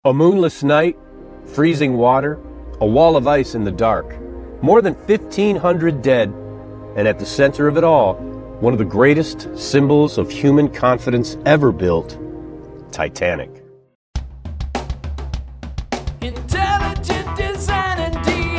A moonless night, freezing water, a wall of ice in the dark, more than 1,500 dead, and at the center of it all, one of the greatest symbols of human confidence ever built, Titanic. Intelligent design and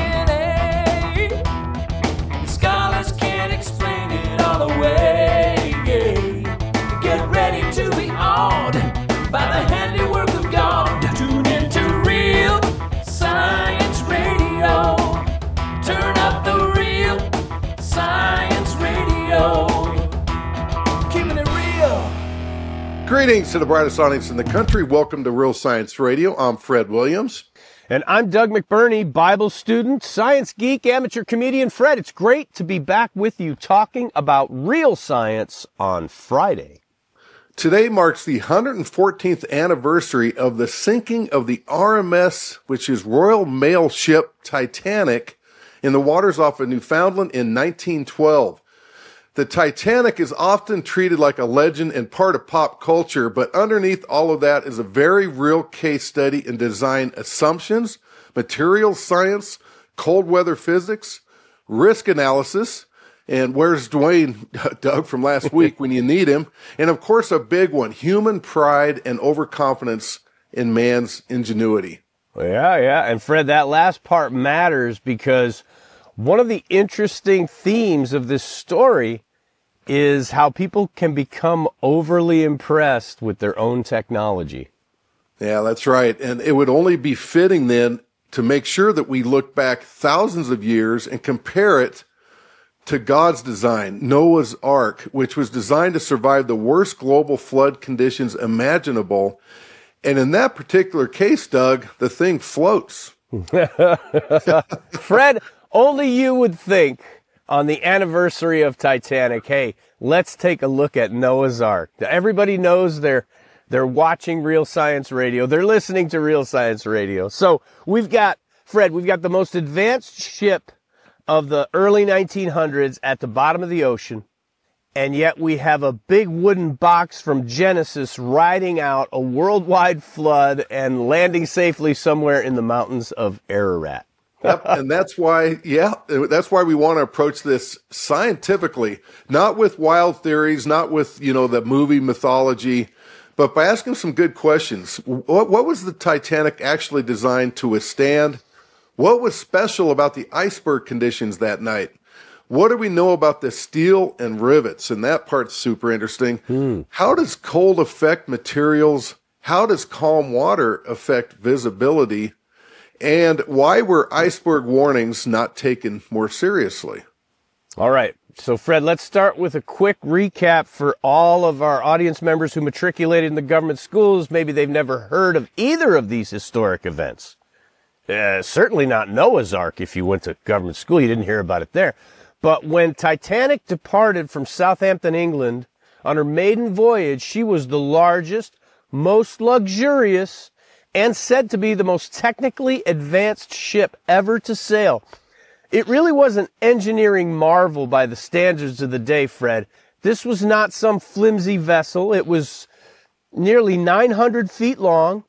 DNA. The scholars can't explain it all away. Get ready to be awed by the handiwork of God. Tune into Real Science Radio. Turn up the Real Science Radio. Keeping it real. Greetings to the brightest audience in the country. Welcome to Real Science Radio. I'm Fred Williams. And I'm Doug McBurney, Bible student, science geek, amateur comedian. Fred, it's great to be back with you talking about real science on Friday. Today marks the 114th anniversary of the sinking of the RMS, which is Royal Mail ship Titanic, in the waters off of Newfoundland in 1912. The Titanic is often treated like a legend and part of pop culture, but underneath all of that is a very real case study in design assumptions, materials science, cold weather physics, risk analysis, and where's Dwayne, Doug, from last week when you need him? And of course, a big one, human pride and overconfidence in man's ingenuity. Yeah. And Fred, that last part matters because one of the interesting themes of this story is how people can become overly impressed with their own technology. Yeah, that's right. And it would only be fitting then to make sure that we look back thousands of years and compare it to God's design, Noah's Ark, which was designed to survive the worst global flood conditions imaginable. And in that particular case, Doug, the thing floats. Fred, only you would think on the anniversary of Titanic, hey, let's take a look at Noah's Ark. Everybody knows they're watching Real Science Radio. They're listening to Real Science Radio. So we've got the most advanced ship of the early 1900s at the bottom of the ocean, and yet we have a big wooden box from Genesis riding out a worldwide flood and landing safely somewhere in the mountains of Ararat. Yep, and that's why we want to approach this scientifically, not with wild theories, not with, the movie mythology, but by asking some good questions. What was the Titanic actually designed to withstand? What was special about the iceberg conditions that night? What do we know about the steel and rivets? And that part's super interesting. How does cold affect materials? How does calm water affect visibility? And why were iceberg warnings not taken more seriously? All right. So, Fred, let's start with a quick recap for all of our audience members who matriculated in the government schools. Maybe they've never heard of either of these historic events. Certainly not Noah's Ark. If you went to government school, you didn't hear about it there. But when Titanic departed from Southampton, England, on her maiden voyage, she was the largest, most luxurious, and said to be the most technically advanced ship ever to sail. It really was an engineering marvel by the standards of the day, Fred. This was not some flimsy vessel. It was nearly 900 feet long,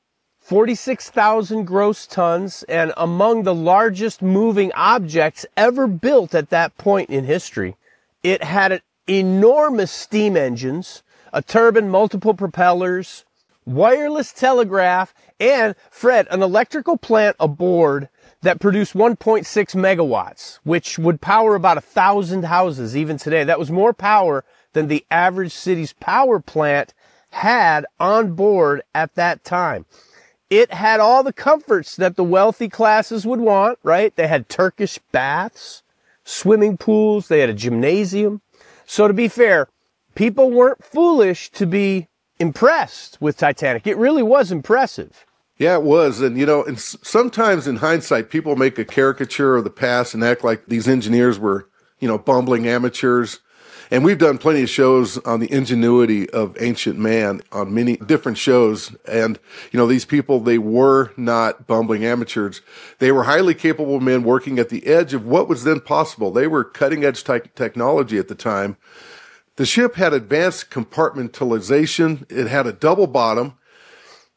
46,000 gross tons, and among the largest moving objects ever built at that point in history. It had enormous steam engines, a turbine, multiple propellers, wireless telegraph, and, Fred, an electrical plant aboard that produced 1.6 megawatts, which would power about 1,000 houses even today. That was more power than the average city's power plant had on board at that time. It had all the comforts that the wealthy classes would want, right? They had Turkish baths, swimming pools, they had a gymnasium. So to be fair, people weren't foolish to be impressed with Titanic. It really was impressive. Yeah, it was. And, and sometimes in hindsight, people make a caricature of the past and act like these engineers were, bumbling amateurs. And we've done plenty of shows on the ingenuity of ancient man on many different shows. And, these people, they were not bumbling amateurs. They were highly capable men working at the edge of what was then possible. They were cutting edge technology at the time. The ship had advanced compartmentalization. It had a double bottom.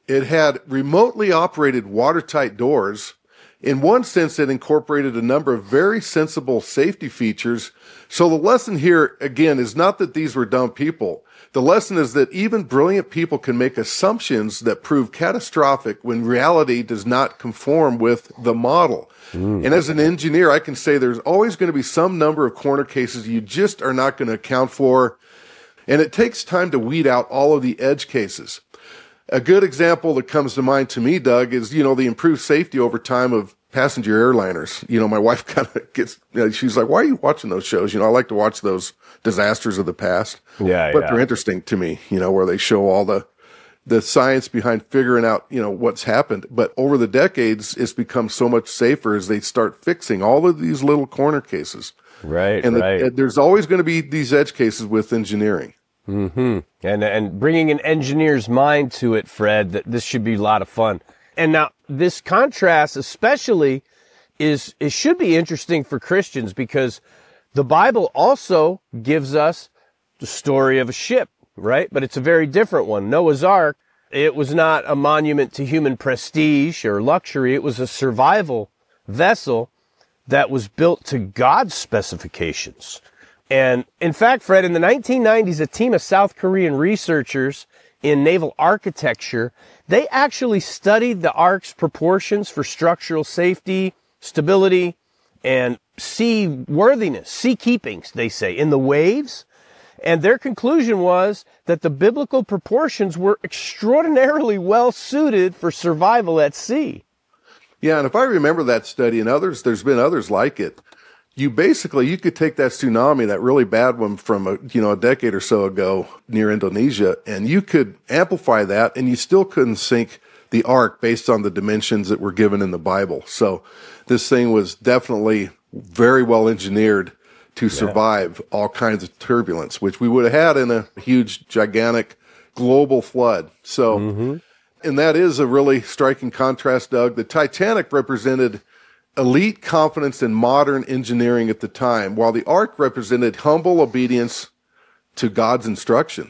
It had remotely operated watertight doors. In one sense, it incorporated a number of very sensible safety features. So the lesson here, again, is not that these were dumb people. The lesson is that even brilliant people can make assumptions that prove catastrophic when reality does not conform with the model. And as an engineer, I can say there's always going to be some number of corner cases you just are not going to account for. And it takes time to weed out all of the edge cases. A good example that comes to mind to me, Doug, is, the improved safety over time of passenger airliners. My wife kind of gets, she's like, why are you watching those shows? I like to watch those disasters of the past. Yeah, but they're interesting to me, where they show all the science behind figuring out, what's happened. But over the decades, it's become so much safer as they start fixing all of these little corner cases. Right, and right. There's always going to be these edge cases with engineering. Mm-hmm. And bringing an engineer's mind to it, Fred, that this should be a lot of fun. And now this contrast especially it should be interesting for Christians, because the Bible also gives us the story of a ship, right? But it's a very different one. Noah's Ark, it was not a monument to human prestige or luxury. It was a survival vessel that was built to God's specifications. And in fact, Fred, in the 1990s, a team of South Korean researchers in naval architecture, they actually studied the ark's proportions for structural safety, stability, and seaworthiness, seakeeping, they say, in the waves. And their conclusion was that the biblical proportions were extraordinarily well suited for survival at sea. Yeah, and if I remember that study and others, there's been others like it. You could take that tsunami, that really bad one from a decade or so ago near Indonesia, and you could amplify that, and you still couldn't sink the ark based on the dimensions that were given in the Bible. So this thing was definitely very well engineered to survive all kinds of turbulence, which we would have had in a huge, gigantic global flood. So, and that is a really striking contrast, Doug. The Titanic represented elite confidence in modern engineering at the time, while the Ark represented humble obedience to God's instruction.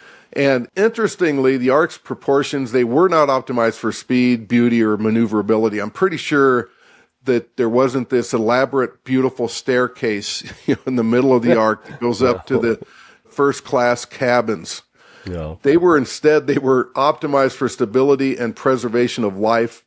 And interestingly, the Ark's proportions, they were not optimized for speed, beauty, or maneuverability. I'm pretty sure that there wasn't this elaborate, beautiful staircase in the middle of the Ark that goes up to the first-class cabins. No. They were optimized for stability and preservation of life.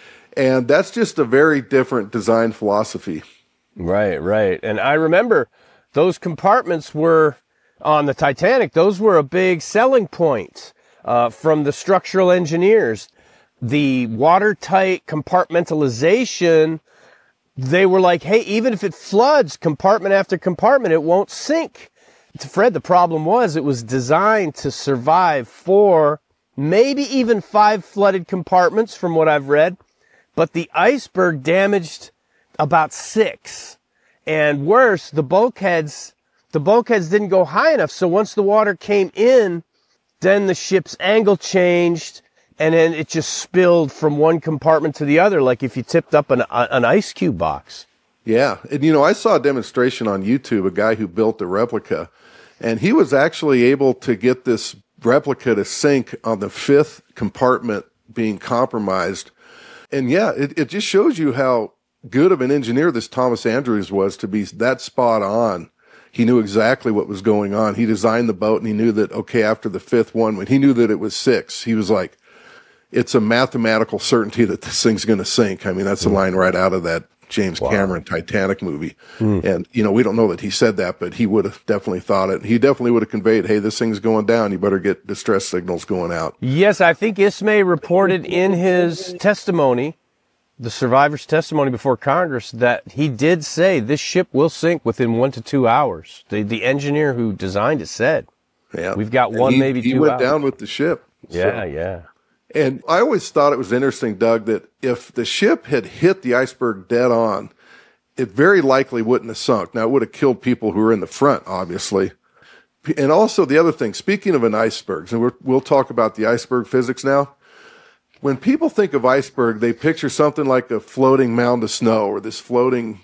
And that's just a very different design philosophy. Right, right. And I remember those compartments were, on the Titanic, those were a big selling point from the structural engineers. The watertight compartmentalization, they were like, hey, even if it floods compartment after compartment, it won't sink. Fred, the problem was it was designed to survive 4, maybe even 5 flooded compartments from what I've read. But the iceberg damaged about 6. And worse, the bulkheads didn't go high enough. So once the water came in, then the ship's angle changed, and then it just spilled from one compartment to the other, like if you tipped up an ice cube box. Yeah. And, I saw a demonstration on YouTube, a guy who built a replica, and he was actually able to get this replica to sink on the 5th compartment being compromised. And yeah, it just shows you how good of an engineer this Thomas Andrews was to be that spot on. He knew exactly what was going on. He designed the boat, and he knew that, okay, after the 5th one, when he knew that it was 6, he was like, it's a mathematical certainty that this thing's going to sink. I mean, that's a line right out of that James Cameron Titanic movie. And, we don't know that he said that, but he would have definitely thought it. He definitely would have conveyed, hey, this thing's going down. You better get distress signals going out. Yes, I think Ismay reported in his testimony, the survivor's testimony before Congress, that he did say this ship will sink within 1 to 2 hours. The engineer who designed it said, we've got maybe 2 hours. He went down with the ship. Yeah. And I always thought it was interesting, Doug, that if the ship had hit the iceberg dead on, it very likely wouldn't have sunk. Now, it would have killed people who were in the front, obviously. And also the other thing, speaking of an iceberg, and we'll talk about the iceberg physics now. When people think of iceberg, they picture something like a floating mound of snow or this floating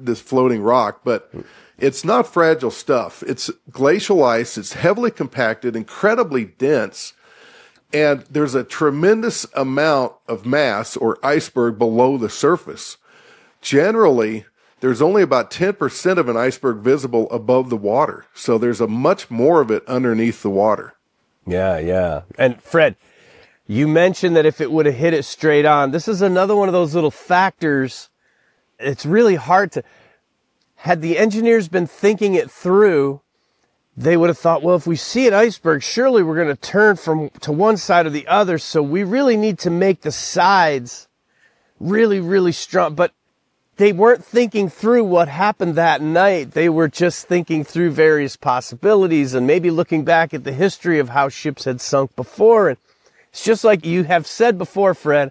rock, but it's not fragile stuff. It's glacial ice. It's heavily compacted, incredibly dense. And there's a tremendous amount of mass or iceberg below the surface. Generally, there's only about 10% of an iceberg visible above the water. So there's a much more of it underneath the water. Yeah, yeah. And Fred, you mentioned that if it would have hit it straight on, this is another one of those little factors. It's really hard to, had the engineers been thinking it through, they would have thought, well, if we see an iceberg, surely we're going to turn to one side or the other. So we really need to make the sides really, really strong. But they weren't thinking through what happened that night. They were just thinking through various possibilities and maybe looking back at the history of how ships had sunk before. And it's just like you have said before, Fred,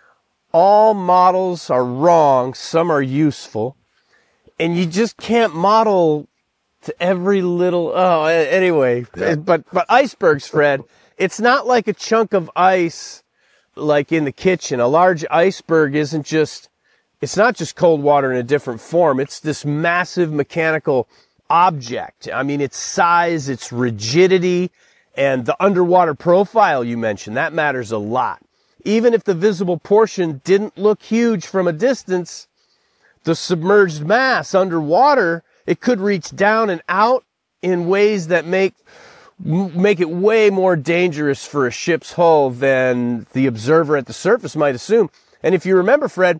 all models are wrong. Some are useful. And you just can't model to every little, anyway. Yeah. But icebergs, Fred, it's not like a chunk of ice like in the kitchen. A large iceberg isn't just, it's not just cold water in a different form. It's this massive mechanical object. I mean, its size, its rigidity, and the underwater profile you mentioned, that matters a lot. Even if the visible portion didn't look huge from a distance, the submerged mass underwater, it could reach down and out in ways that make it way more dangerous for a ship's hull than the observer at the surface might assume. And if you remember, Fred,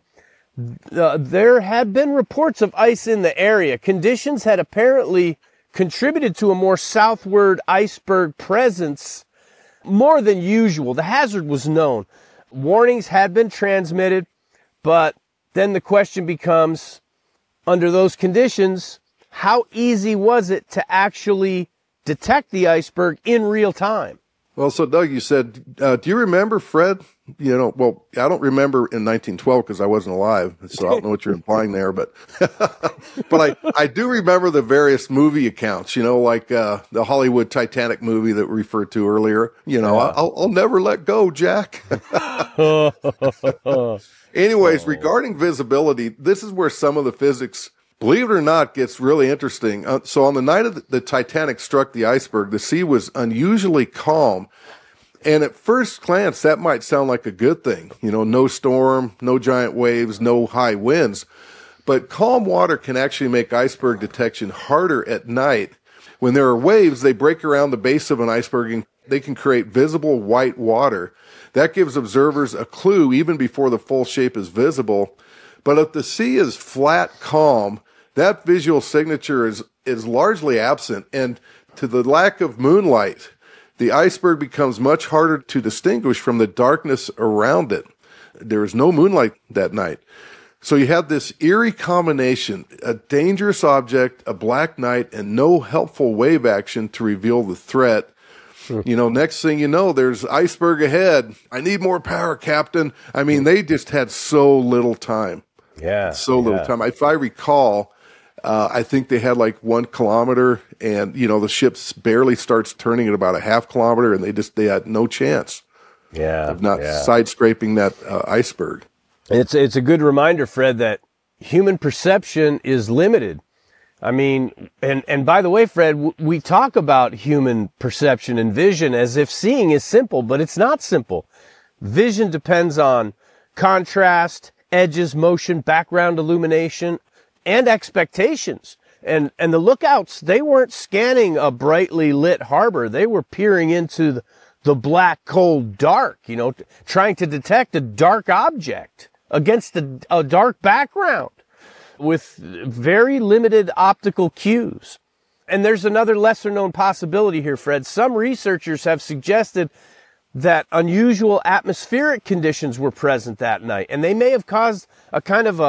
there had been reports of ice in the area. Conditions had apparently contributed to a more southward iceberg presence more than usual. The hazard was known. Warnings had been transmitted, but then the question becomes, under those conditions, how easy was it to actually detect the iceberg in real time? Well, so Doug, you said, do you remember, Fred? Well, I don't remember in 1912 because I wasn't alive, so I don't know what you're implying there, but I do remember the various movie accounts, like the Hollywood Titanic movie that we referred to earlier. I'll never let go, Jack. Anyways, regarding visibility, this is where some of the physics, believe it or not, gets really interesting. So on the night of the Titanic struck the iceberg, the sea was unusually calm. And at first glance, that might sound like a good thing. No storm, no giant waves, no high winds. But calm water can actually make iceberg detection harder at night. When there are waves, they break around the base of an iceberg and they can create visible white water. That gives observers a clue even before the full shape is visible. But if the sea is flat calm, that visual signature is largely absent. And to the lack of moonlight, the iceberg becomes much harder to distinguish from the darkness around it. There is no moonlight that night. So you have this eerie combination, a dangerous object, a black night, and no helpful wave action to reveal the threat. Next thing you know, there's iceberg ahead. I need more power, Captain. I mean, they just had so little time. Yeah. So little time. If I recall, I think they had like 1 kilometer and, the ship barely starts turning at about a half kilometer and they had no chance of not side scraping that iceberg. It's a good reminder, Fred, that human perception is limited. I mean, and by the way, Fred, we talk about human perception and vision as if seeing is simple, but it's not simple. Vision depends on contrast, edges, motion, background illumination, and expectations. And the lookouts, they weren't scanning a brightly lit harbor. They were peering into the black, cold dark, trying to detect a dark object against a dark background with very limited optical cues. And there's another lesser known possibility here, Fred. Some researchers have suggested that unusual atmospheric conditions were present that night, and they may have caused a kind of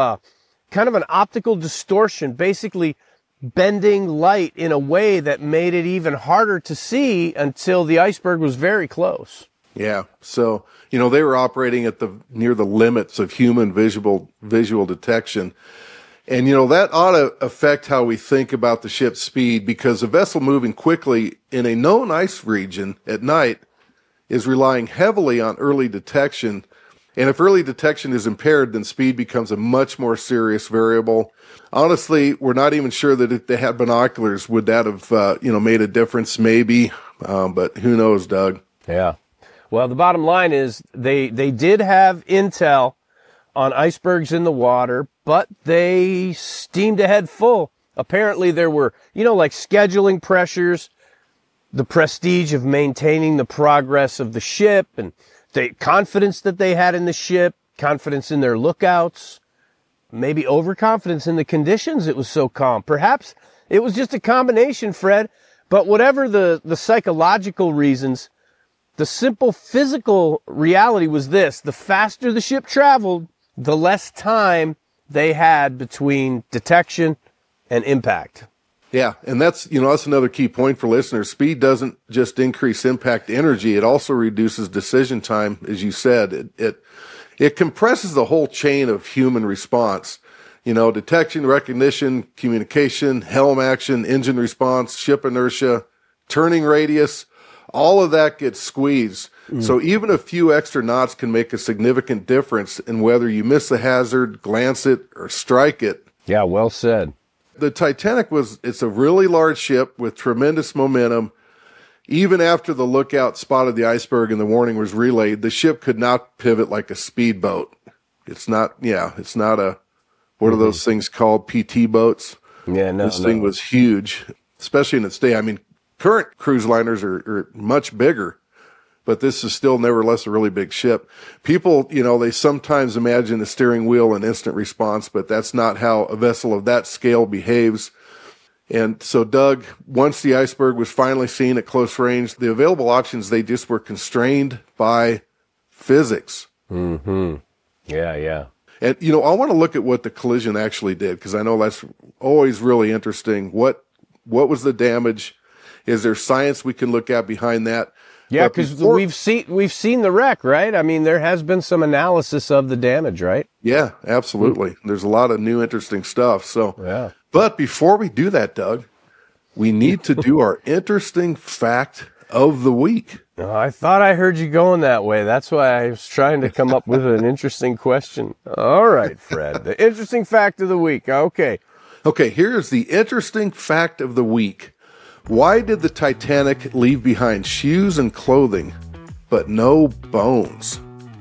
an optical distortion, basically bending light in a way that made it even harder to see until the iceberg was very close. Yeah. So, they were operating at near the limits of human visual detection. And, that ought to affect how we think about the ship's speed, because a vessel moving quickly in a known ice region at night is relying heavily on early detection. And if early detection is impaired, then speed becomes a much more serious variable. Honestly, we're not even sure that if they had binoculars, would that have, made a difference? Maybe. But who knows, Doug? Yeah. Well, the bottom line is they did have intel on icebergs in the water, but they steamed ahead full. Apparently there were, like scheduling pressures, the prestige of maintaining the progress of the ship, and the confidence that they had in the ship, confidence in their lookouts, maybe overconfidence in the conditions it was so calm. Perhaps it was just a combination, Fred, but whatever the psychological reasons, the simple physical reality was this: the faster the ship traveled, the less time they had between detection and impact. Yeah, and that's another key point for listeners. Speed doesn't just increase impact energy; it also reduces decision time, as you said. It compresses the whole chain of human response. Detection, recognition, communication, helm action, engine response, ship inertia, turning radius, all of that gets squeezed. So even a few extra knots can make a significant difference in whether you miss a hazard, glance it, or strike it. Yeah, well said. The Titanic it's a really large ship with tremendous momentum. Even after the lookout spotted the iceberg and the warning was relayed, the ship could not pivot like a speedboat. It's not a, what are those things called? PT boats? Yeah, no. This thing was huge, especially in its day. I mean, current cruise liners are much bigger, but this is still nevertheless a really big ship. People, they sometimes imagine the steering wheel and instant response, but that's not how a vessel of that scale behaves. And so, Doug, once the iceberg was finally seen at close range, the available options, they just were constrained by physics. Mm-hmm. Yeah. And, I want to look at what the collision actually did, because I know that's always really interesting. What was the damage? Is there science we can look at behind that? Yeah, because we've seen the wreck, right? I mean, there has been some analysis of the damage, right? Yeah, absolutely. There's a lot of new interesting stuff. So, yeah. But before we do that, Doug, we need to do our interesting fact of the week. Oh, I thought I heard you going that way. That's why I was trying to come up with an interesting question. All right, Fred. The interesting fact of the week. Okay, here's the interesting fact of the week. Why did the Titanic leave behind shoes and clothing, but no bones?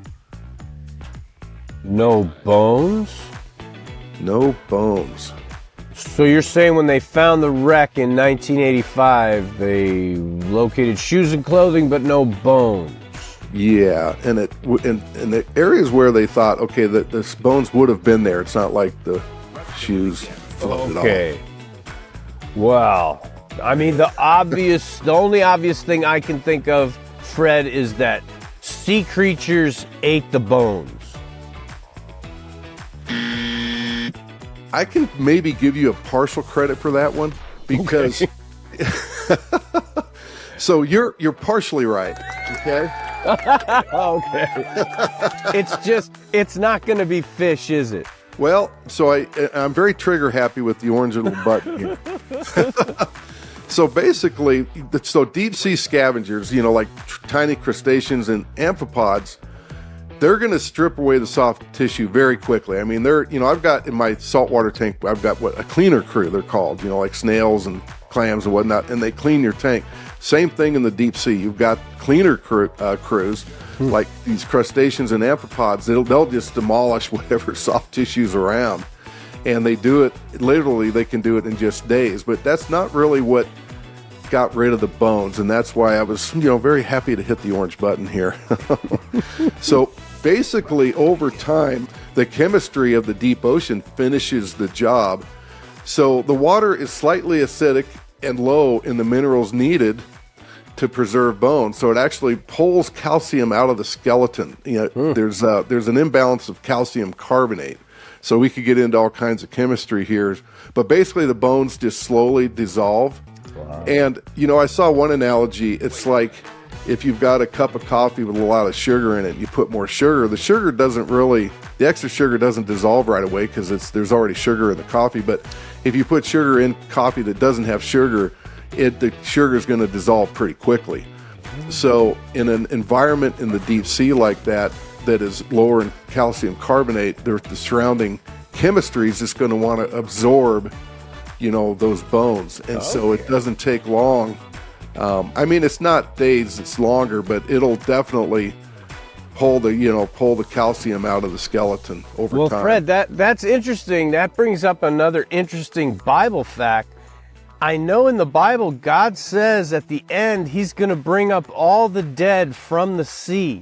No bones? No bones. So you're saying when they found the wreck in 1985, they located shoes and clothing, but no bones? Yeah, and in the areas where they thought, okay, that the bones would have been there. It's not like the shoes floated off. Okay. Well, I mean, the only obvious thing I can think of, Fred, is that sea creatures ate the bones. I can maybe give you a partial credit for that one, because so you're partially right. Okay. Okay. It's not going to be fish, is it? Well, so I'm very trigger happy with the orange little button here. So basically, deep sea scavengers, like tiny crustaceans and amphipods, they're going to strip away the soft tissue very quickly. I mean, I've got in my saltwater tank, I've got a cleaner crew, they're called, like snails and clams and whatnot, and they clean your tank. Same thing in the deep sea. You've got cleaner crews, like these crustaceans and amphipods. They'll just demolish whatever soft tissue's around. And they do it, literally, they can do it in just days. But that's not really what got rid of the bones. And that's why I was, very happy to hit the orange button here. So basically, over time, the chemistry of the deep ocean finishes the job. So the water is slightly acidic and low in the minerals needed to preserve bones. So it actually pulls calcium out of the skeleton. There's an imbalance of calcium carbonate. So we could get into all kinds of chemistry here, but basically the bones just slowly dissolve. Wow. And, I saw one analogy. It's like if you've got a cup of coffee with a lot of sugar in it, you put more sugar, the extra sugar doesn't dissolve right away because there's already sugar in the coffee. But if you put sugar in coffee that doesn't have sugar, the sugar is going to dissolve pretty quickly. So in an environment in the deep sea like that is lower in calcium carbonate, the surrounding chemistry is just going to want to absorb, those bones. And so it doesn't take long I mean, it's not days, it's longer, but it'll definitely pull the calcium out of the skeleton over time. Well, Fred, that's interesting. That brings up another interesting Bible fact. I know in the Bible, God says at the end, he's going to bring up all the dead from the sea.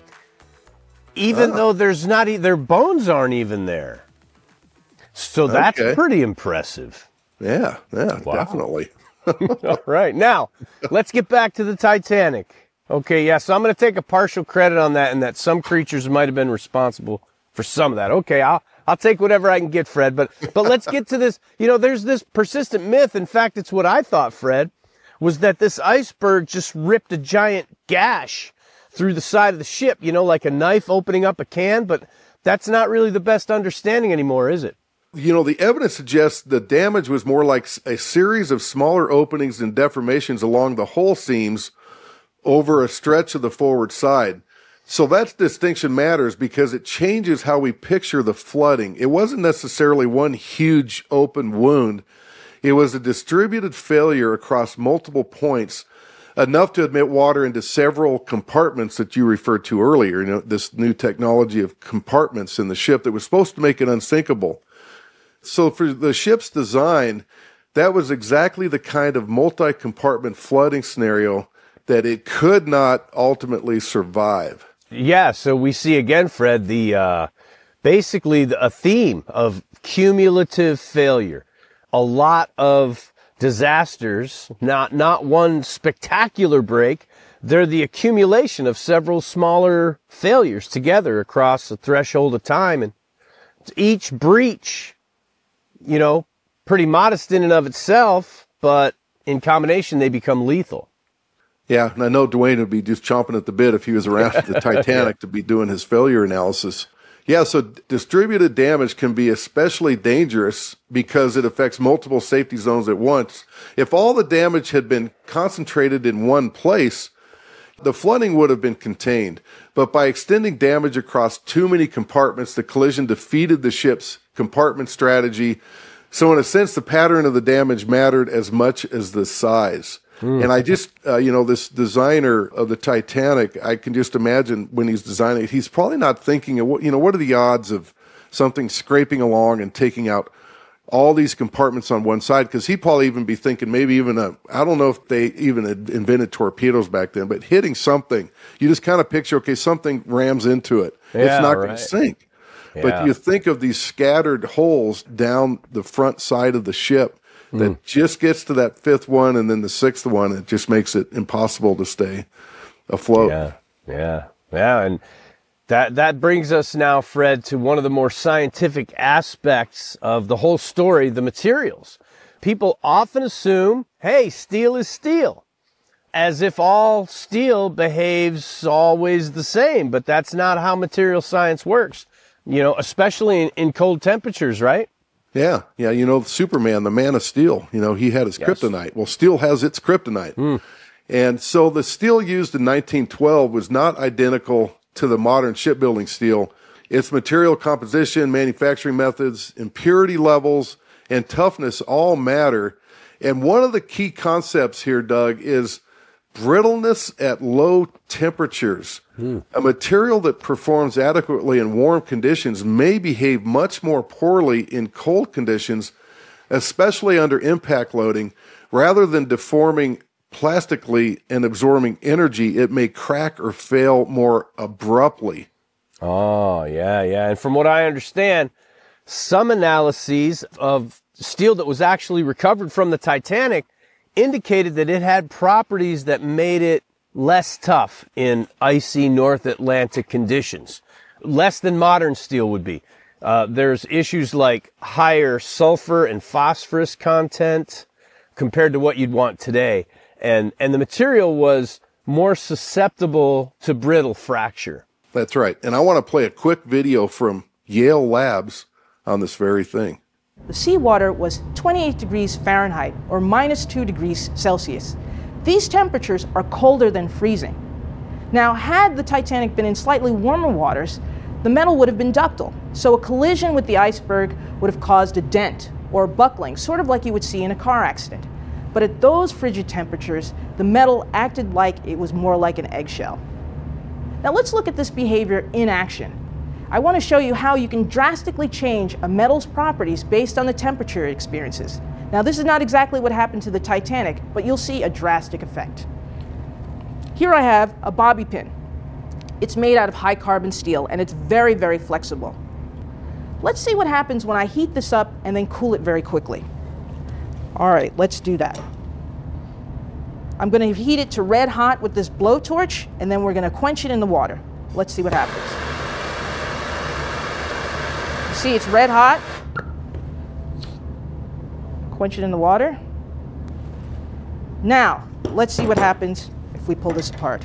Even though their bones aren't even there. So that's pretty impressive. Yeah, definitely. All right. Now, let's get back to the Titanic. Okay, yeah, so I'm going to take a partial credit on that, and that some creatures might have been responsible for some of that. Okay, I'll take whatever I can get, Fred. But let's get to this. There's this persistent myth. In fact, it's what I thought, Fred, was that this iceberg just ripped a giant gash through the side of the ship, like a knife opening up a can. But that's not really the best understanding anymore, is it? The evidence suggests the damage was more like a series of smaller openings and deformations along the hull seams over a stretch of the forward side. So that distinction matters because it changes how we picture the flooding. It wasn't necessarily one huge open wound. It was a distributed failure across multiple points, enough to admit water into several compartments that you referred to earlier. This new technology of compartments in the ship that was supposed to make it unsinkable. So for the ship's design, that was exactly the kind of multi-compartment flooding scenario that it could not ultimately survive. Yeah, so we see again, Fred, basically a theme of cumulative failure. A lot of disasters, not one spectacular break. They're the accumulation of several smaller failures together across a threshold of time. And each breach, pretty modest in and of itself, but in combination, they become lethal. Yeah, and I know Dwayne would be just chomping at the bit if he was around at the Titanic to be doing his failure analysis. Yeah, so distributed damage can be especially dangerous because it affects multiple safety zones at once. If all the damage had been concentrated in one place, the flooding would have been contained. But by extending damage across too many compartments, the collision defeated the ship's compartment strategy. So in a sense, the pattern of the damage mattered as much as the size. And I just, this designer of the Titanic, I can just imagine when he's designing it, he's probably not thinking of what are the odds of something scraping along and taking out all these compartments on one side? Because he'd probably even be thinking maybe even I don't know if they even had invented torpedoes back then, but hitting something, you just kind of picture, okay, something rams into it. Yeah, it's not going to sink. Yeah. But you think of these scattered holes down the front side of the ship that just gets to that fifth one and then the sixth one. It just makes it impossible to stay afloat. Yeah. And that brings us now, Fred, to one of the more scientific aspects of the whole story, the materials. People often assume, hey, steel is steel, as if all steel behaves always the same, but that's not how material science works, especially in cold temperatures, right? Yeah. Superman, the Man of Steel, he had his kryptonite. Well, steel has its kryptonite. And so the steel used in 1912 was not identical to the modern shipbuilding steel. Its material composition, manufacturing methods, impurity levels, and toughness all matter. And one of the key concepts here, Doug, is brittleness at low temperatures. A material that performs adequately in warm conditions may behave much more poorly in cold conditions, especially under impact loading. Rather than deforming plastically and absorbing energy, it may crack or fail more abruptly. Oh, yeah. And from what I understand, some analyses of steel that was actually recovered from the Titanic indicated that it had properties that made it less tough in icy North Atlantic conditions, less than modern steel would be. There's issues like higher sulfur and phosphorus content compared to what you'd want today. And the material was more susceptible to brittle fracture. That's right. And I want to play a quick video from Yale Labs on this very thing. The seawater was 28 degrees Fahrenheit or minus 2 degrees Celsius. These temperatures are colder than freezing. Now, had the Titanic been in slightly warmer waters, the metal would have been ductile, so a collision with the iceberg would have caused a dent or buckling, sort of like you would see in a car accident. But at those frigid temperatures, the metal acted like it was more like an eggshell. Now let's look at this behavior in action. I want to show you how you can drastically change a metal's properties based on the temperature it experiences. Now this is not exactly what happened to the Titanic, but you'll see a drastic effect. Here I have a bobby pin. It's made out of high carbon steel and it's very, very flexible. Let's see what happens when I heat this up and then cool it very quickly. All right, let's do that. I'm going to heat it to red hot with this blowtorch, and then we're going to quench it in the water. Let's see what happens. You see it's red hot. Quench it in the water. Now, let's see what happens if we pull this apart.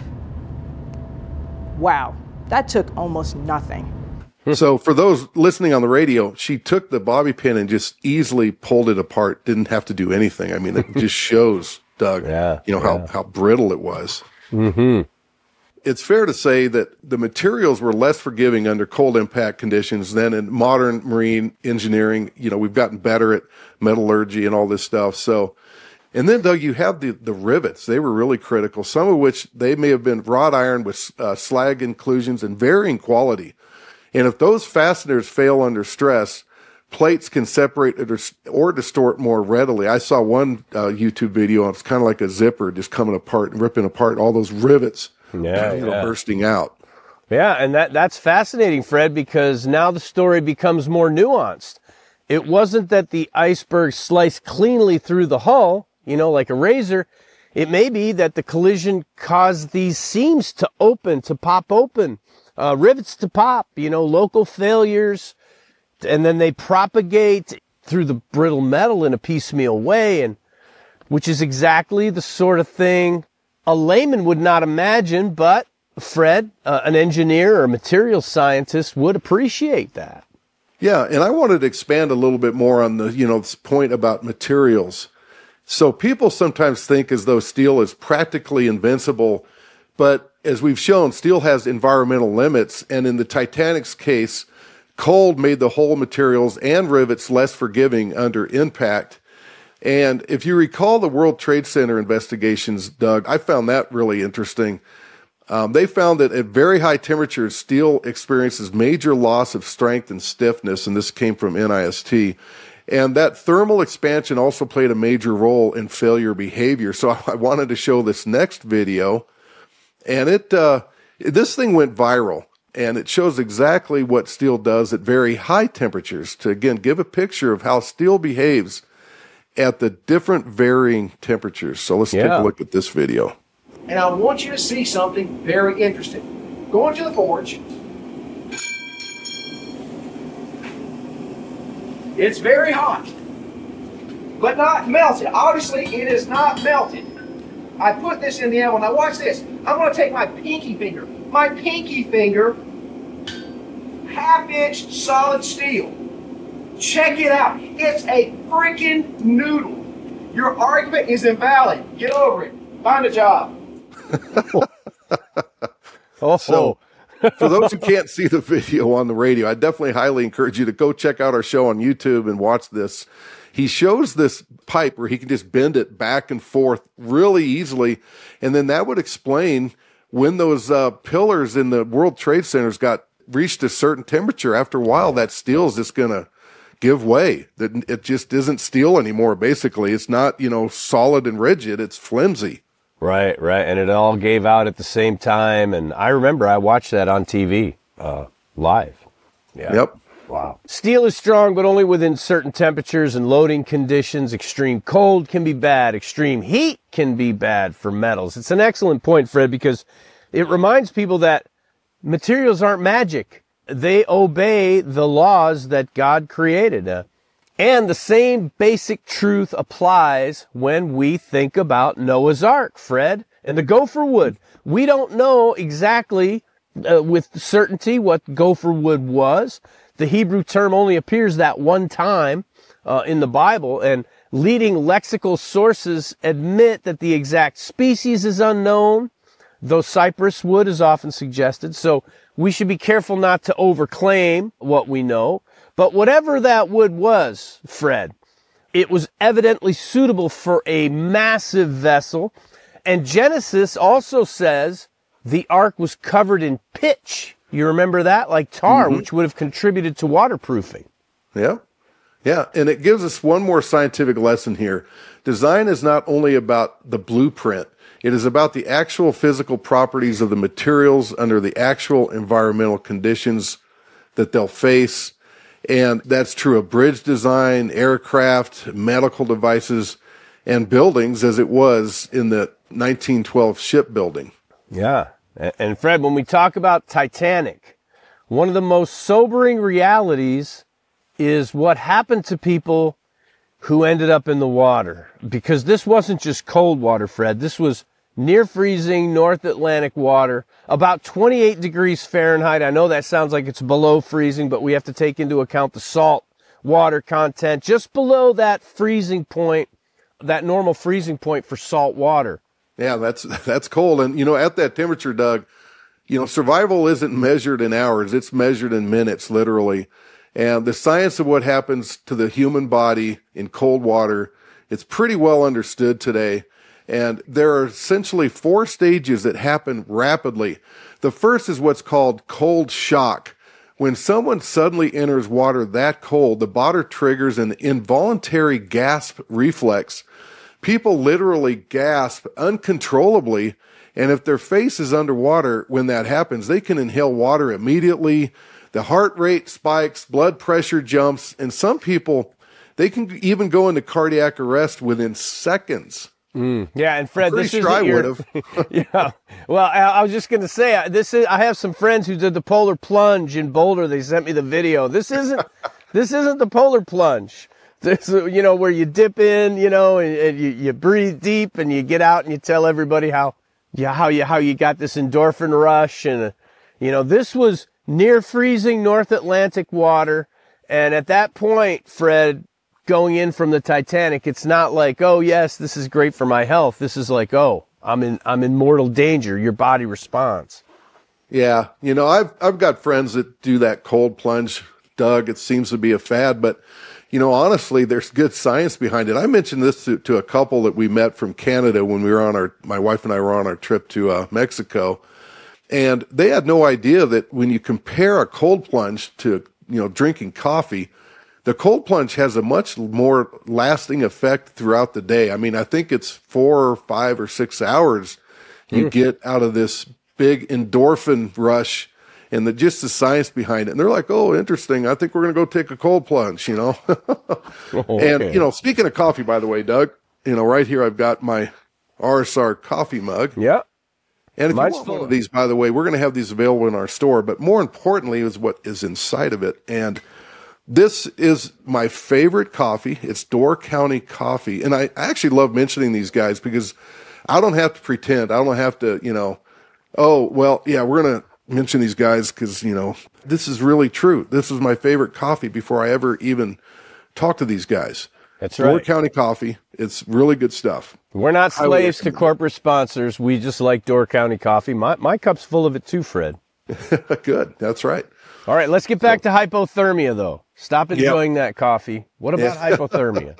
Wow, that took almost nothing. So for those listening on the radio, she took the bobby pin and just easily pulled it apart. Didn't have to do anything. I mean, it just shows, Doug, how brittle it was. Mm-hmm. It's fair to say that the materials were less forgiving under cold impact conditions than in modern marine engineering. You know, we've gotten better at metallurgy and all this stuff. So, and then, Doug, you have the rivets. They were really critical, some of which they may have been wrought iron with slag inclusions and varying quality. And if those fasteners fail under stress, plates can separate or distort more readily. I saw one YouTube video. It's kind of like a zipper just coming apart and ripping apart all those rivets, bursting out. Yeah, and that's fascinating, Fred, because now the story becomes more nuanced. It wasn't that the iceberg sliced cleanly through the hull, like a razor. It may be that the collision caused these seams to pop open. Rivets to pop, local failures, and then they propagate through the brittle metal in a piecemeal way, and which is exactly the sort of thing a layman would not imagine, but Fred, an engineer or a material scientist, would appreciate that. Yeah, and I wanted to expand a little bit more on this point about materials. So people sometimes think as though steel is practically invincible, but as we've shown, steel has environmental limits, and in the Titanic's case, cold made the whole materials and rivets less forgiving under impact. And if you recall the World Trade Center investigations, Doug, I found that really interesting. They found that at very high temperatures, steel experiences major loss of strength and stiffness, and this came from NIST. And that thermal expansion also played a major role in failure behavior. So I wanted to show this next video. And this thing went viral, and it shows exactly what steel does at very high temperatures to, again, give a picture of how steel behaves at the different varying temperatures. So let's take a look at this video. And I want you to see something very interesting. Go into the forge. It's very hot, but not melted. Obviously, it is not melted. I put this in the oven. Now watch this. I'm going to take my pinky finger, half-inch solid steel. Check it out. It's a freaking noodle. Your argument is invalid. Get over it. Find a job. So, for those who can't see the video on the radio, I definitely highly encourage you to go check out our show on YouTube and watch this. He shows this pipe where he can just bend it back and forth really easily. And then that would explain when those pillars in the World Trade Centers reached a certain temperature. After a while, that steel is just going to give way. That it just isn't steel anymore, basically. It's not, solid and rigid. It's flimsy. Right. And it all gave out at the same time. And I remember I watched that on TV live. Yeah. Yep. Wow. Steel is strong, but only within certain temperatures and loading conditions. Extreme cold can be bad. Extreme heat can be bad for metals. It's an excellent point, Fred, because it reminds people that materials aren't magic. They obey the laws that God created. And the same basic truth applies when we think about Noah's Ark, Fred, and the gopher wood. We don't know exactly with certainty what gopher wood was. The Hebrew term only appears that one time in the Bible, and leading lexical sources admit that the exact species is unknown, though cypress wood is often suggested. So we should be careful not to overclaim what we know. But whatever that wood was, Fred, it was evidently suitable for a massive vessel. And Genesis also says the ark was covered in pitch. You remember that? Like tar, which would have contributed to waterproofing. Yeah. Yeah. And it gives us one more scientific lesson here. Design is not only about the blueprint. It is about the actual physical properties of the materials under the actual environmental conditions that they'll face. And that's true of bridge design, aircraft, medical devices, and buildings as it was in the 1912 shipbuilding. Yeah. And Fred, when we talk about Titanic, one of the most sobering realities is what happened to people who ended up in the water. Because this wasn't just cold water, Fred. This was near freezing North Atlantic water, about 28 degrees Fahrenheit. I know that sounds like it's below freezing, but we have to take into account the salt water content just below that freezing point, that normal freezing point for salt water. Yeah, that's cold. And, at that temperature, Doug, survival isn't measured in hours. It's measured in minutes, literally. And the science of what happens to the human body in cold water, it's pretty well understood today. And there are essentially 4 stages that happen rapidly. The first is what's called cold shock. When someone suddenly enters water that cold, the body triggers an involuntary gasp reflex. People literally gasp uncontrollably, and if their face is underwater when that happens, they can inhale water immediately. The heart rate spikes, blood pressure jumps, and some people, they can even go into cardiac arrest within seconds. Yeah, and Fred, this is sure I would have. Yeah. Well, I was just going to say, I have some friends who did the polar plunge in Boulder. They sent me the video. This isn't the polar plunge. This, where you dip in, and you breathe deep and you get out and you tell everybody how you got this endorphin rush. And, this was near freezing North Atlantic water. And at that point, Fred, going in from the Titanic, it's not like, oh yes, this is great for my health. This is like, oh, I'm in mortal danger. Your body responds. Yeah. I've got friends that do that cold plunge, Doug. It seems to be a fad, but honestly, there's good science behind it. I mentioned this to a couple that we met from Canada when we were my wife and I were on our trip to Mexico. And they had no idea that when you compare a cold plunge to, drinking coffee, the cold plunge has a much more lasting effect throughout the day. I mean, I think it's 4 or 5 or 6 hours you get out of this big endorphin rush and just the science behind it. And they're like, oh, interesting. I think we're going to go take a cold plunge, Okay. And, speaking of coffee, by the way, Doug, right here, I've got my RSR coffee mug. Yeah. And if Mine's you want full. one of these, by the way, we're going to have these available in our store. But more importantly is what is inside of it. And this is my favorite coffee. It's Door County Coffee. And I actually love mentioning these guys because I don't have to pretend. I don't have to, oh, well, yeah, we're going to mention these guys because, this is really true. This is my favorite coffee before I ever even talk to these guys. That's Door right. County Coffee. It's really good stuff. We're not Highly slaves to recommend it. corporate sponsors. We just like Door County coffee. My cup's full of it too, Fred. Good. That's right. All right, let's get back to hypothermia, though. Stop enjoying that coffee. What about hypothermia?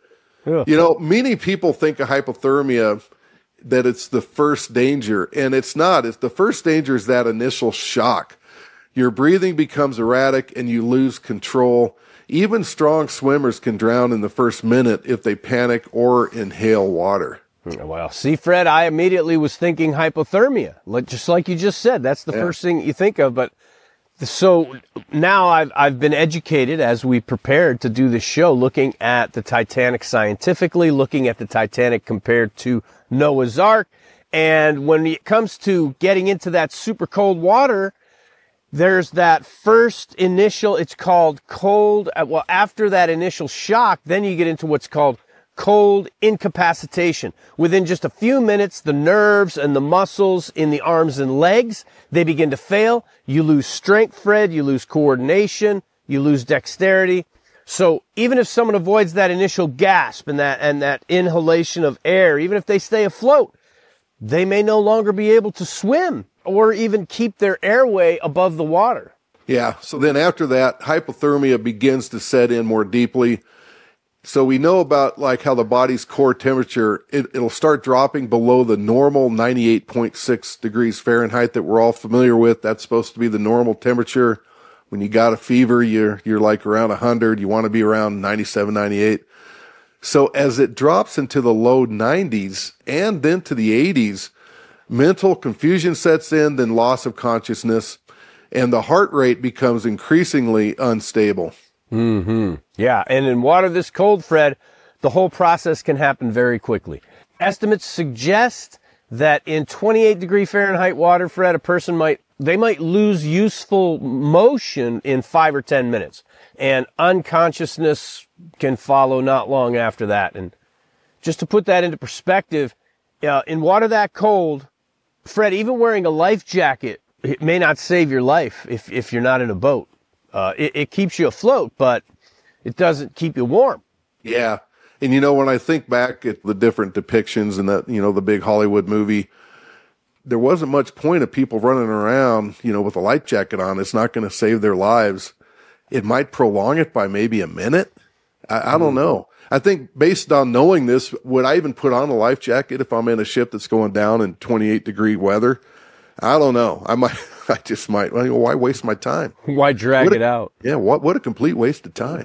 Many people think of hypothermia that it's the first danger, and it's not. It's the first danger is that initial shock. Your breathing becomes erratic and you lose control. Even strong swimmers can drown in the first minute if they panic or inhale water. Well, see, Fred, I immediately was thinking hypothermia, just like you just said. That's the first thing you think of. But so now I've been educated as we prepared to do this show, looking at the Titanic scientifically, looking at the Titanic compared to Noah's Ark. And when it comes to getting into that super cold water, there's that first initial, it's called cold. Well, after that initial shock, then you get into what's called cold incapacitation. Within just a few minutes, the nerves and the muscles in the arms and legs, they begin to fail. You lose strength, Fred. You lose coordination. You lose dexterity. So even if someone avoids that initial gasp and that inhalation of air, even if they stay afloat, they may no longer be able to swim or even keep their airway above the water. Yeah. So then after that, hypothermia begins to set in more deeply. So we know about like how the body's core temperature, it'll start dropping below the normal 98.6 degrees Fahrenheit that we're all familiar with. That's supposed to be the normal temperature. When you got a fever, you're like around 100. You want to be around 97, 98. So as it drops into the low 90s and then to the 80s, mental confusion sets in, then loss of consciousness, and the heart rate becomes increasingly unstable. Mm-hmm. Yeah, and in water this cold, Fred, the whole process can happen very quickly. Estimates suggest that in 28 degree Fahrenheit water, Fred, a person might lose useful motion in 5 or 10 minutes, and unconsciousness can follow not long after that. And just to put that into perspective, in water that cold, Fred, even wearing a life jacket, it may not save your life if you're not in a boat. It keeps you afloat, but it doesn't keep you warm. Yeah. And, when I think back at the different depictions in that, the big Hollywood movie, there wasn't much point of people running around, with a life jacket on. It's not going to save their lives. It might prolong it by maybe a minute. I don't know. I think based on knowing this, would I even put on a life jacket if I'm in a ship that's going down in 28 degree weather? I don't know. I just might. Well, why waste my time? Why drag it out? Yeah. What a complete waste of time.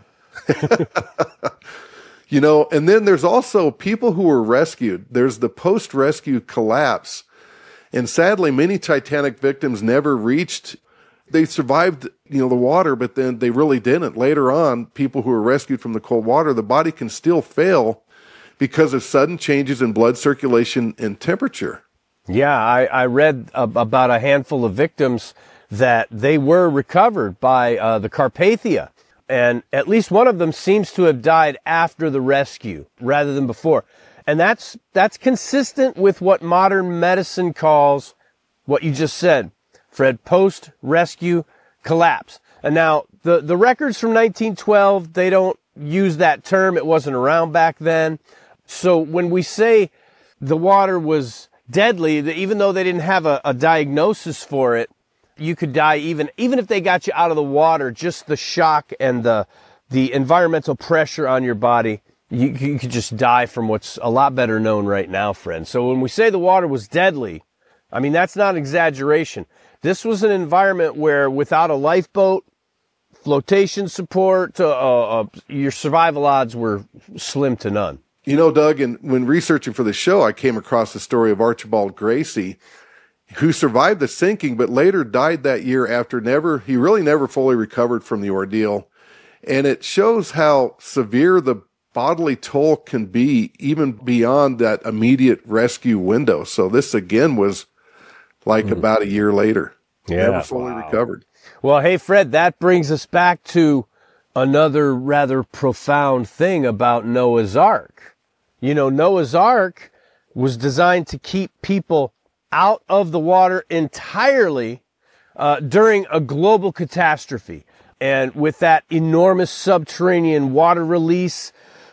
And then there's also people who were rescued. There's the post-rescue collapse. And sadly, many Titanic victims never reached, they survived, the water, but then they really didn't. Later on, people who were rescued from the cold water, the body can still fail because of sudden changes in blood circulation and temperature. Yeah, I read about a handful of victims that they were recovered by the Carpathia. And at least one of them seems to have died after the rescue rather than before. And that's consistent with what modern medicine calls what you just said, Fred, post-rescue collapse. And now the records from 1912, they don't use that term. It wasn't around back then. So when we say the water was deadly, even though they didn't have a diagnosis for it, you could die even if they got you out of the water. Just the shock and the environmental pressure on your body, you could just die from what's a lot better known right now, friend. So when we say the water was deadly, I mean, that's not an exaggeration. This was an environment where without a lifeboat, flotation support, your survival odds were slim to none. Doug, and when researching for the show, I came across the story of Archibald Gracie, who survived the sinking, but later died that year after he really never fully recovered from the ordeal. And it shows how severe the bodily toll can be even beyond that immediate rescue window. So this again was like about a year later. Yeah. Never fully recovered. Well, hey, Fred, that brings us back to another rather profound thing about Noah's Ark. Noah's Ark was designed to keep people out of the water entirely during a global catastrophe. And with that enormous subterranean water release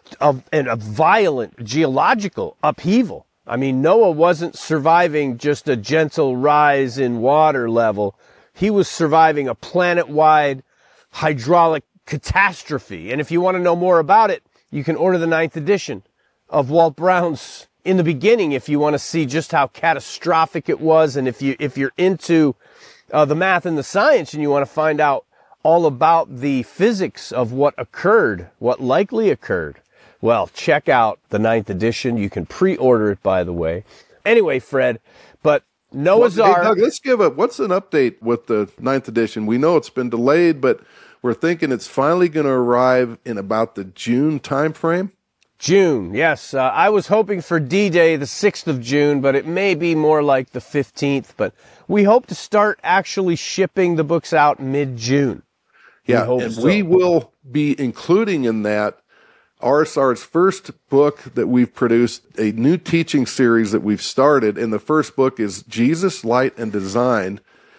and a violent geological upheaval. I mean, Noah wasn't surviving just a gentle rise in water level. He was surviving a planet-wide hydraulic catastrophe. And if you want to know more about it, you can order the 9th edition of Walt Brown's In the Beginning if you want to see just how catastrophic it was, and if you're into the math and the science and you want to find out all about the physics of what occurred, what likely occurred, well, check out the 9th edition. You can pre-order it, by the way. Anyway, Fred, but Noah's Ark. Hey, Doug, let's what's an update with the 9th edition? We know it's been delayed, but we're thinking it's finally going to arrive in about the June timeframe. June, yes. I was hoping for D-Day, the 6th of June, but it may be more like the 15th. But we hope to start actually shipping the books out mid-June. Yeah, we will be including in that RSR's first book that we've produced, a new teaching series that we've started. And the first book is Jesus, Light, and Design.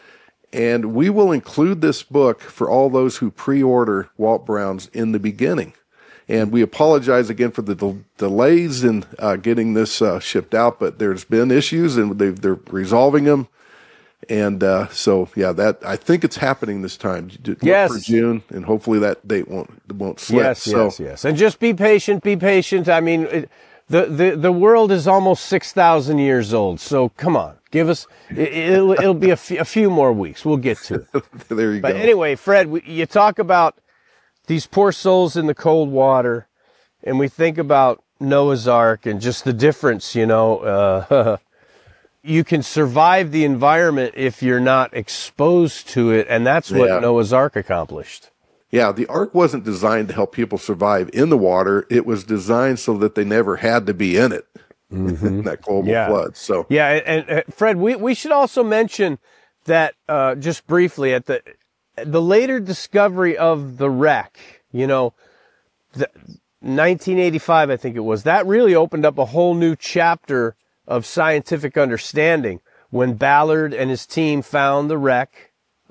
And we will include this book for all those who pre-order Walt Brown's In the Beginning. And we apologize again for the delays in getting this shipped out, but there's been issues and they're resolving them. And so, yeah, that I think it's happening this time. Look Yes. for June, and hopefully that date won't slip. Yes. And just be patient. Be patient. I mean, the world is almost 6,000 years old. So come on, give us. It'll be a few more weeks. We'll get to it. There you But go. anyway, Fred, you talk about these poor souls in the cold water, and we think about Noah's Ark and just the difference, you can survive the environment if you're not exposed to it, and that's what Yeah. Noah's Ark accomplished. Yeah, the ark wasn't designed to help people survive in the water. It was designed so that they never had to be in it, in that global Yeah. flood. So, Yeah, and Fred, we should also mention that just briefly at the later discovery of the wreck, the 1985, I think it was, that really opened up a whole new chapter of scientific understanding when Ballard and his team found the wreck,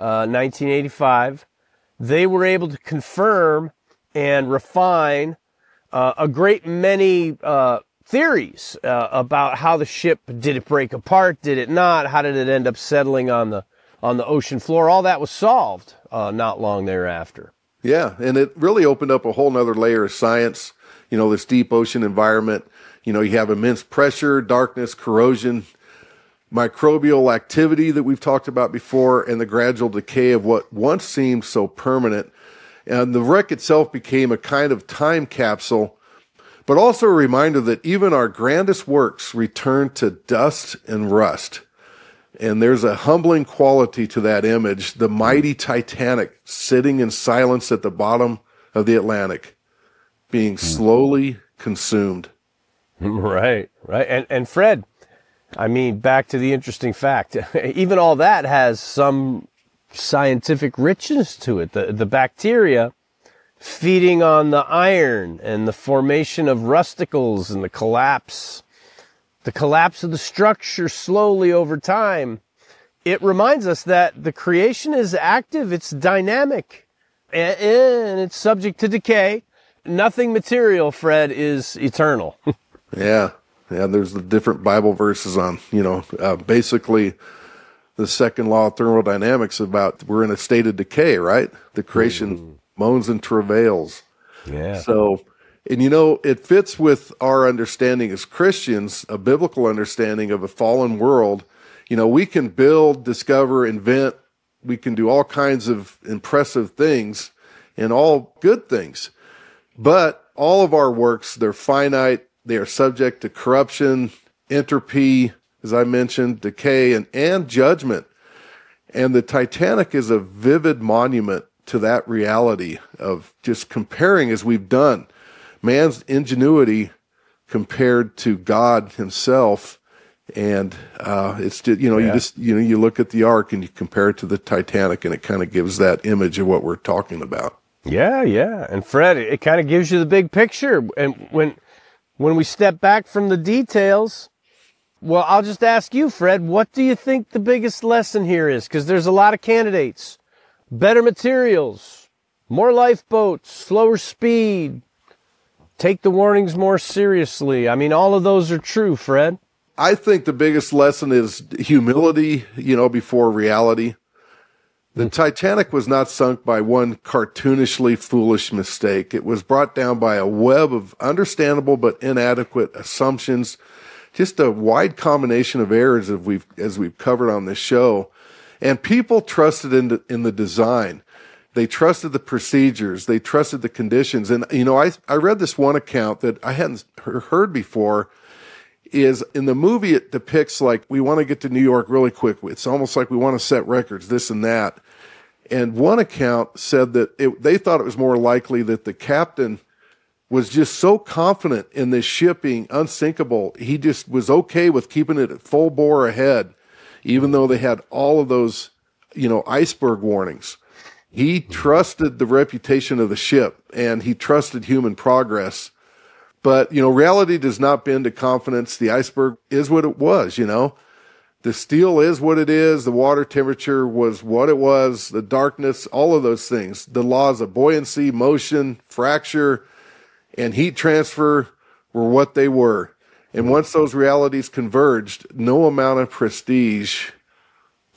1985. They were able to confirm and refine a great many theories about how the ship, did it break apart, did it not, how did it end up settling on the ocean floor. All that was solved not long thereafter. yeah, and it really opened up a whole nother layer of science, this deep ocean environment. You have immense pressure, darkness, corrosion, microbial activity that we've talked about before, and the gradual decay of what once seemed so permanent. And the wreck itself became a kind of time capsule, but also a reminder that even our grandest works return to dust and rust. And there's a humbling quality to that image, the mighty Titanic sitting in silence at the bottom of the Atlantic, being slowly consumed. Right. And Fred, I mean, back to the interesting fact, even all that has some scientific richness to it. The bacteria feeding on the iron and the formation of rusticles and the collapse of the structure slowly over time. It reminds us that the creation is active, it's dynamic, and it's subject to decay. Nothing material, Fred, is eternal. Yeah. There's the different Bible verses on, basically the second law of thermodynamics about we're in a state of decay, right? The creation moans and travails. Yeah. So, and it fits with our understanding as Christians, a biblical understanding of a fallen world. We can build, discover, invent. We can do all kinds of impressive things and all good things. But all of our works, they're finite. They are subject to corruption, entropy, as I mentioned, decay, and judgment. And the Titanic is a vivid monument to that reality of just comparing, as we've done, man's ingenuity compared to God himself. And it's just, you look at the Ark and you compare it to the Titanic, and it kind of gives that image of what we're talking about. Yeah. And Fred, it kind of gives you the big picture. And when we step back from the details, well, I'll just ask you, Fred, what do you think the biggest lesson here is? Because there's a lot of candidates. Better materials, more lifeboats, slower speed, take the warnings more seriously. I mean, all of those are true, Fred. I think the biggest lesson is humility, before reality. The Titanic was not sunk by one cartoonishly foolish mistake. It was brought down by a web of understandable but inadequate assumptions, just a wide combination of errors as we've covered on this show. And people trusted in the design. They trusted the procedures. They trusted the conditions. And, I read this one account that I hadn't heard before. Is in the movie, it depicts like we want to get to New York really quick. It's almost like we want to set records, this and that. And one account said that they thought it was more likely that the captain was just so confident in this ship being unsinkable, he just was okay with keeping it at full bore ahead, even though they had all of those, iceberg warnings. He trusted the reputation of the ship, and he trusted human progress. But, reality does not bend to confidence. The iceberg is what it was, The steel is what it is. The water temperature was what it was. The darkness, all of those things. The laws of buoyancy, motion, fracture, and heat transfer were what they were. And once those realities converged, no amount of prestige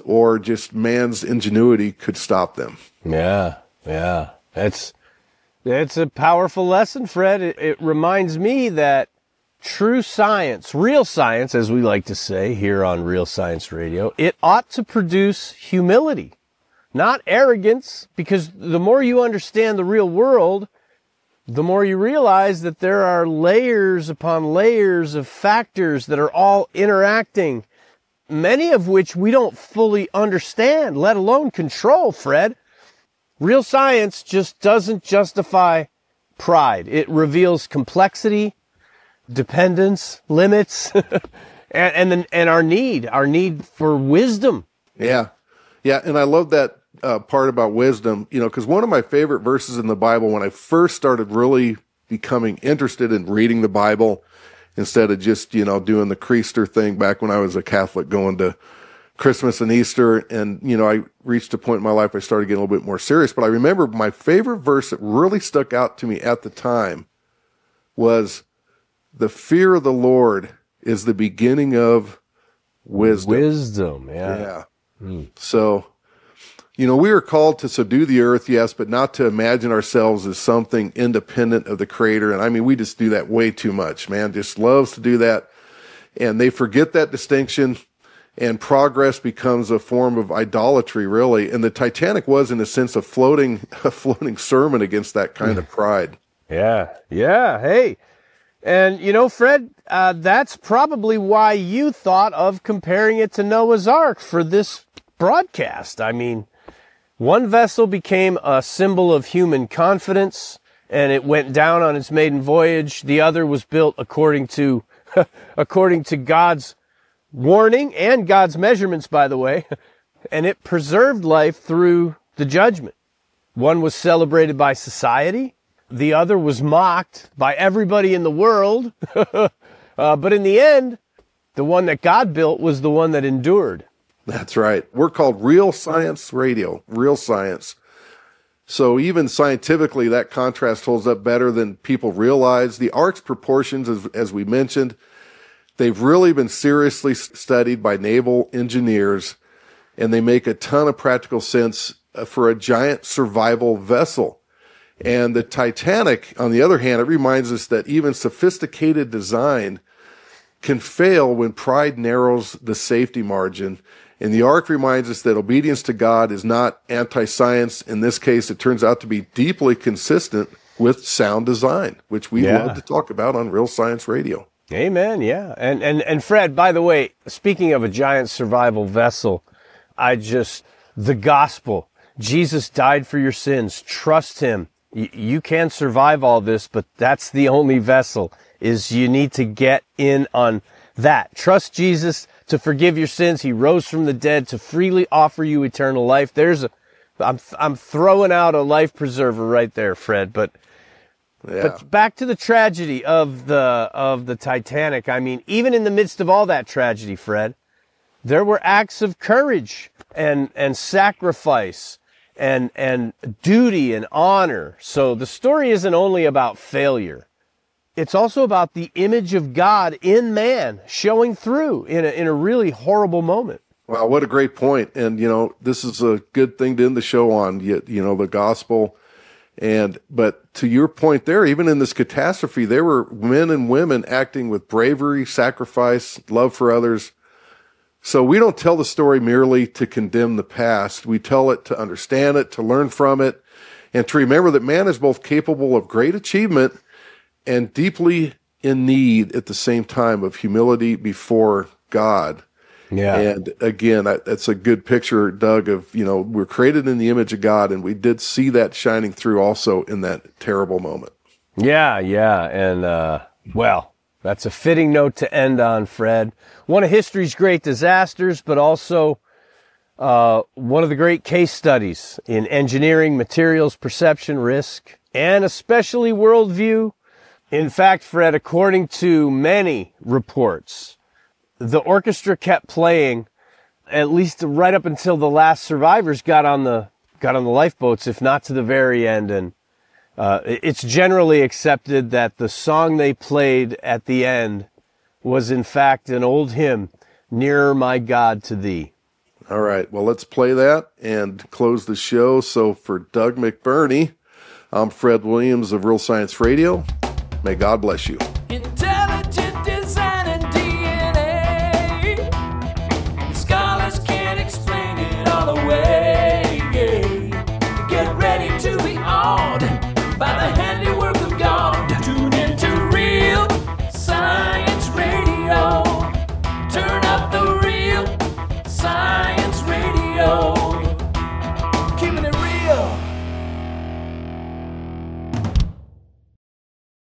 or just man's ingenuity could stop them. Yeah, yeah. It's a powerful lesson, Fred. It reminds me that true science, real science, as we like to say here on Real Science Radio, it ought to produce humility, not arrogance, because the more you understand the real world, the more you realize that there are layers upon layers of factors that are all interacting, many of which we don't fully understand, let alone control, Fred. Real science just doesn't justify pride. It reveals complexity, dependence, limits, and our need for wisdom. Yeah. Yeah. And I love that part about wisdom, because one of my favorite verses in the Bible, when I first started really becoming interested in reading the Bible instead of just, doing the Creaster thing back when I was a Catholic, going to Christmas and Easter. And, I reached a point in my life I started getting a little bit more serious. But I remember my favorite verse that really stuck out to me at the time was, the fear of the Lord is the beginning of wisdom. Wisdom, yeah. So, we are called to subdue the earth, yes, but not to imagine ourselves as something independent of the Creator. And I mean, we just do that way too much. Man just loves to do that. And they forget that distinction, and progress becomes a form of idolatry, really. And the Titanic was, in a sense, a floating sermon against that kind of pride. Yeah. Hey. And, Fred, that's probably why you thought of comparing it to Noah's Ark for this broadcast. I mean, one vessel became a symbol of human confidence, and it went down on its maiden voyage. The other was built according to God's warning and God's measurements, by the way, and it preserved life through the judgment. One was celebrated by society. The other was mocked by everybody in the world. But in the end, the one that God built was the one that endured. That's right. We're called Real Science Radio, real science. So even scientifically, that contrast holds up better than people realize. The Ark's proportions, as we mentioned, they've really been seriously studied by naval engineers, and they make a ton of practical sense for a giant survival vessel. And the Titanic, on the other hand, it reminds us that even sophisticated design can fail when pride narrows the safety margin. And the Ark reminds us that obedience to God is not anti-science. In this case, it turns out to be deeply consistent with sound design, which we love to talk about on Real Science Radio. Amen, yeah. And Fred, by the way, speaking of a giant survival vessel, the gospel, Jesus died for your sins. Trust him. You can survive all this, but that's the only vessel, is you need to get in on that. Trust Jesus to forgive your sins. He rose from the dead to freely offer you eternal life. I'm throwing out a life preserver right there, Fred, but back to the tragedy of the Titanic. I mean, even in the midst of all that tragedy, Fred, there were acts of courage and sacrifice and duty and honor. So the story isn't only about failure. It's also about the image of God in man showing through in a really horrible moment. Wow, what a great point. And, this is a good thing to end the show on, the gospel. But to your point there, even in this catastrophe, there were men and women acting with bravery, sacrifice, love for others. So we don't tell the story merely to condemn the past. We tell it to understand it, to learn from it, and to remember that man is both capable of great achievement and deeply in need at the same time of humility before God. Yeah. And again, that's a good picture, Doug, of, we're created in the image of God, and we did see that shining through also in that terrible moment. Yeah. And, that's a fitting note to end on, Fred. One of history's great disasters, but also one of the great case studies in engineering, materials, perception, risk, and especially worldview. In fact, Fred, according to many reports, the orchestra kept playing at least right up until the last survivors got on the lifeboats, if not to the very end. And it's generally accepted that the song they played at the end was in fact an old hymn, "Nearer My God to Thee." All right. Well, let's play that and close the show. So for Doug McBurney, I'm Fred Williams of Real Science Radio. May God bless you.